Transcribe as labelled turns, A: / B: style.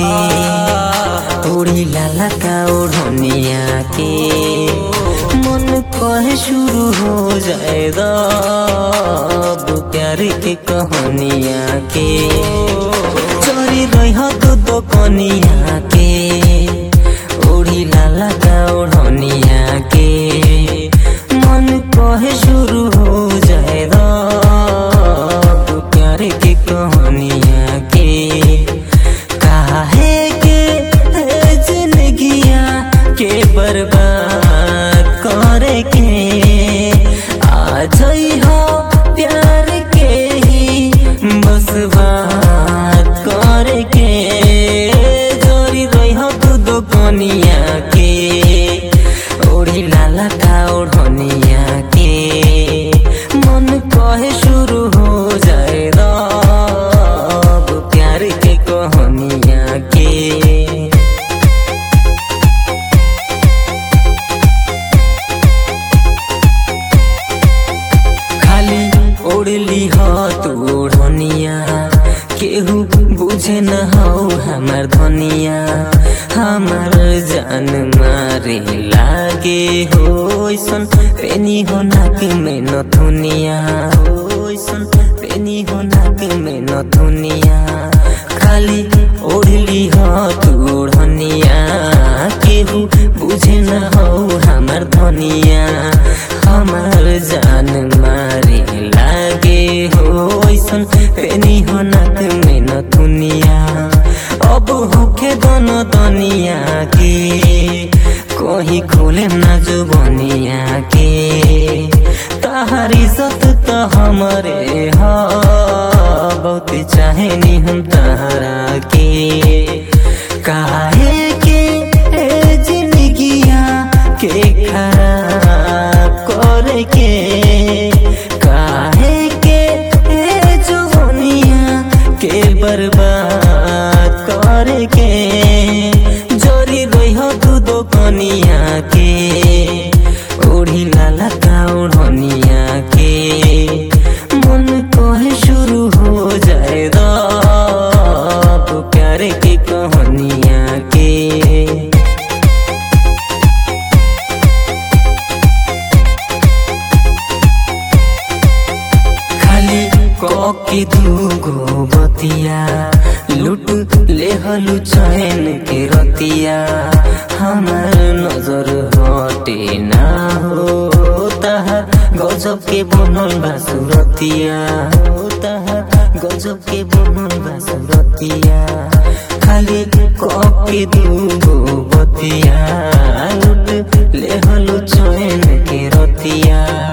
A: उड़ी लाला का ओढ़निया के मन कहे शुरू हो जाएगा अब प्यार के कहानिया के चोरी रही दो कनिया के उड़ी लाला का ओढ़निया के मन कहे शुरू हो जाएगा अब प्यार के कहानिया के काहे के जिंदगिया के बर्बाद करे के आज हो प्यार के ही बस बात करे के जोरी रही हो दो कनिया के ओढ़ी लाला का ओढ़निया के मन कहे शुरू हो जाए अब प्यार के कहानिया के खाली ओढ़ली हो तू ओढ़निया केहू बुझे न हो हमार धनिया हमार जान मारे लागे हो सन पेनी हो नाक में नथुनिया हो सन पेनी हो नाक में नथुनिया खाली ओढ़ली हो तू ओढ़निया केहू बुझे न हो हमार धनिया हमार जान मारे लागे हो सन पेनी हो नाक में नथुनिया अब होके दोनों दुनिया के कोई खोले ना जुबानिया के ताहरी इज्जत तो हमारे हो बहुत चाहे नी हम तारा के काहे के जिंदगिया के खराब करे के काहे के जुबानिया के बर्बाद करे के जोरी रही हो दो कनिया के ओढ़ी लाला का ओढ़निया के मन कहे शुरू हो जाए अब प्यार के कहानिया के खाली के दूगो बतिया लुट ले हलु चैन के रतिया हमार नजर हटे ना हो ताहार गजब के बनल बा सुरतिया हो ताहार गजब के बनल बा सुरतिया खाली के दूगो बतिया लुट ले हलु चैन के रतिया